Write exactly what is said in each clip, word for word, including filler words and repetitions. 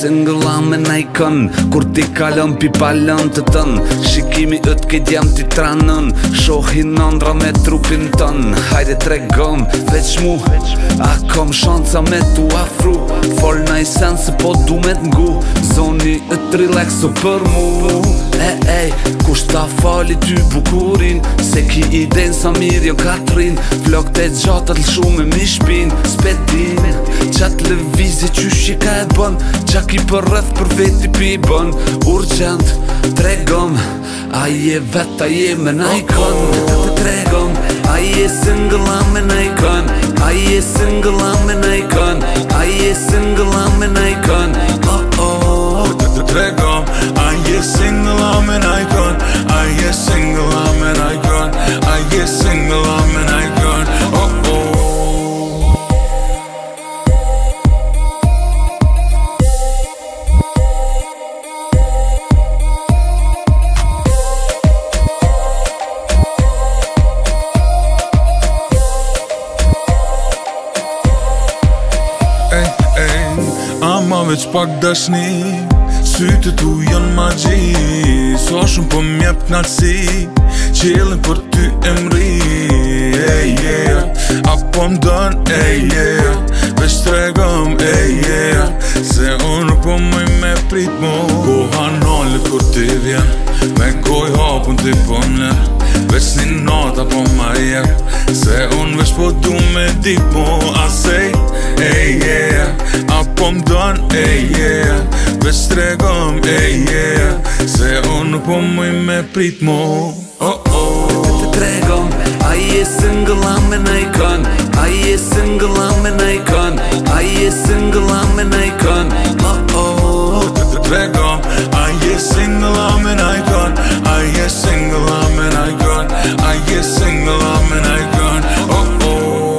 single am e najkon Kur ti kalon pi palon të tën Shikimi ët ke djem ti tranën Shohin nëndra me trupin tën Hajde tregom, veç mu A kom shanca me tu afru Fol na i sen se po du me t'ngu Zoni ët relaxo për mu E ej, kush ta fali ty bukurin Se ki iden sa mirë jo katrin Flok të gjatat lëshu me mi shpin Spetin, qat lëvizje qysh i ka e bën Qa ki për rrëth për veti pi bën Urgent, tregom A je vet, a je me najkon Të tregom A je single, a me najkon A je single, a me najkon A je single, a me najkon Oh oh Të tregom A je single, a me najkon A je single, a me najkon A je single, a me najkon Oh oh Ama veç pak dashni Sytë tu janë magji So shumë po m'jep knatësi Qelin për ty e mri Ej, yeah Apo m'dën, ej, yeah Veç tregëm, ej, yeah Se unë nuk po mëj me prit mu Koha nallet kur ti vjen Me koj hapun ti po m'len Veç një nata po ma jep Se unë veç po du me dit mu A sej, ej, yeah Apo m'dën, ej, yeah Veç tregëm, ej, yeah Se unë nuk po mëj me prit mu Oh, oh Të tregom A je single, a me najkon A je single, a me najkon A je single, a me najkon Oh, oh Të tregom A je single, a me najkon A je single, a me najkon A je single, a me najkon Oh, oh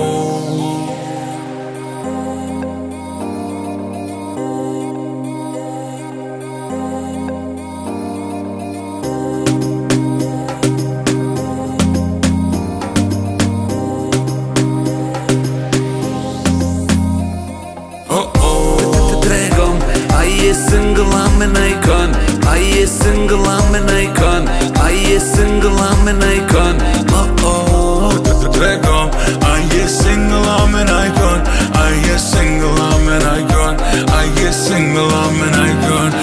A je single, a me najkon A je single, a me najkon A je single, a me najkon Oh, oh Të tregom A je single, a me najkon A je single, a me najkon A je single, a me najkon